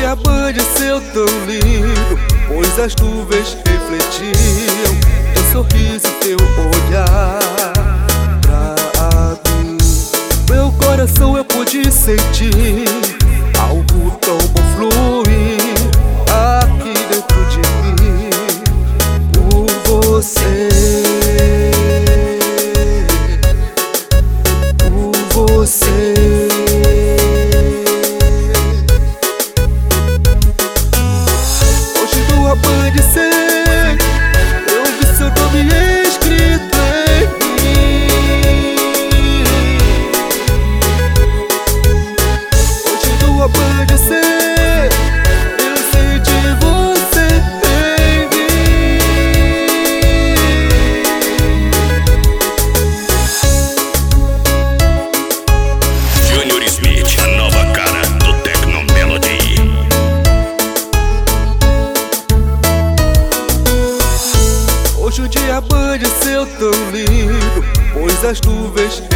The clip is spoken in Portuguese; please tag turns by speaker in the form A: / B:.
A: dia amanheceu tão lindo, pois as nuvens refletiam teu sorriso e teu olhar pra mim. Meu coração eu pude sentir algo tão bom fluir aqui dentro de mim por você, por você. Hoje no amanhecer eu vi seu nome escrito em mim. Hoje no amanhecer eu senti você em mim.
B: Junior Smith, a nova cara do Techno Melody.
A: Hoje o dia amanheceu tão lindo, pois as nuvens